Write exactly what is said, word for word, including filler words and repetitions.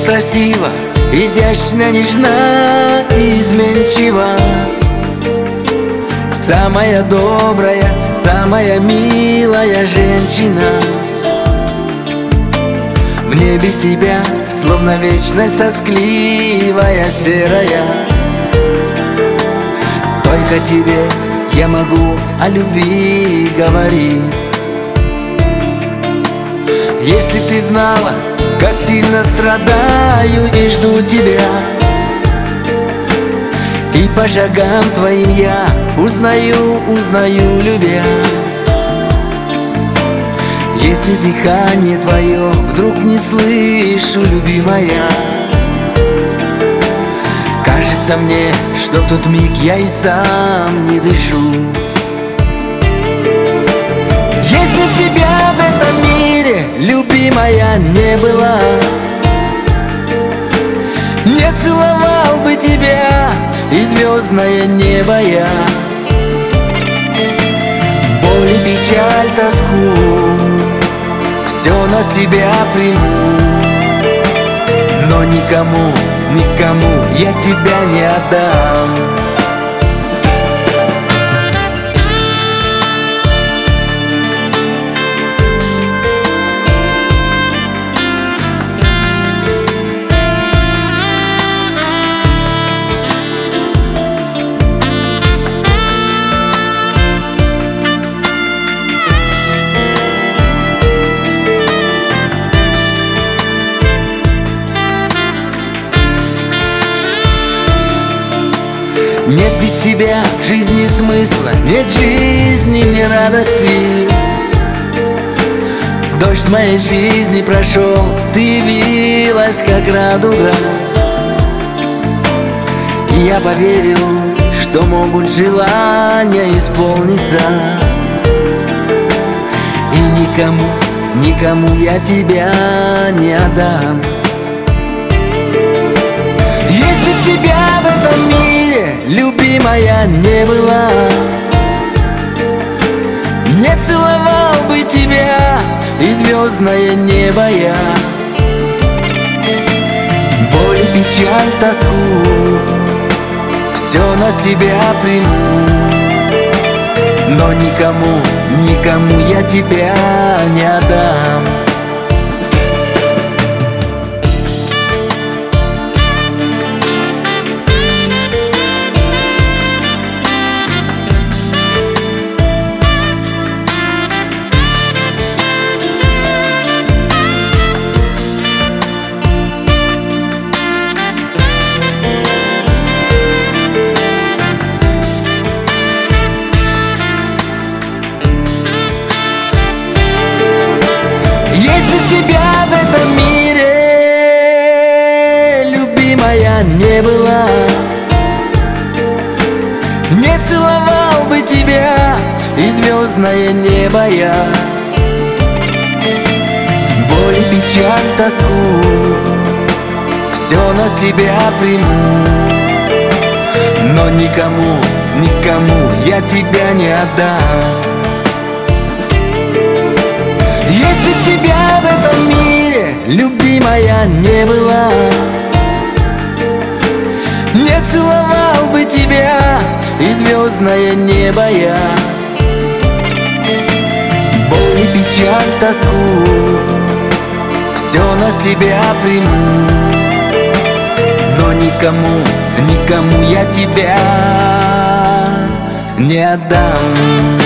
красиво, изящно, нежна и изменчива. Самая добрая, самая милая женщина. Мне без тебя словно вечность тоскливая, серая. Только тебе я могу о любви говорить. Если б ты знала, как сильно страдаю и жду тебя, и по шагам твоим я узнаю, узнаю, любя. Если дыхание твое вдруг не слышу, любимая, кажется мне, что в тот миг я и сам не дышу. Если б тебя в этом мире, любимая, не было, не целовал бы тебя и звездное небо я. Боль и печаль, тоску все на себя приму, но никому, никому я тебя не отдам. Нет без тебя в жизни смысла, нет жизни мне радости. Дождь моей жизни прошел, ты явилась как радуга. И я поверил, что могут желания исполниться, и никому, никому я тебя не отдам. Если б тебя в этом мире, любимая, не было, не целовал бы тебя и звездное небо я. Боль, печаль, тоску все на себя приму, но никому, никому я тебя не отдам. Тебя в этом мире, любимая, не было, не целовал бы тебя и звездное небо я. Боль, печаль, тоску все на себя приму, но никому, никому я тебя не отдам. Если б тебя в этом мире, любимая, не было, не целовал бы тебя и звездное небо я. Боль и печаль, тоску все на себя приму, но никому, никому я тебя не отдам.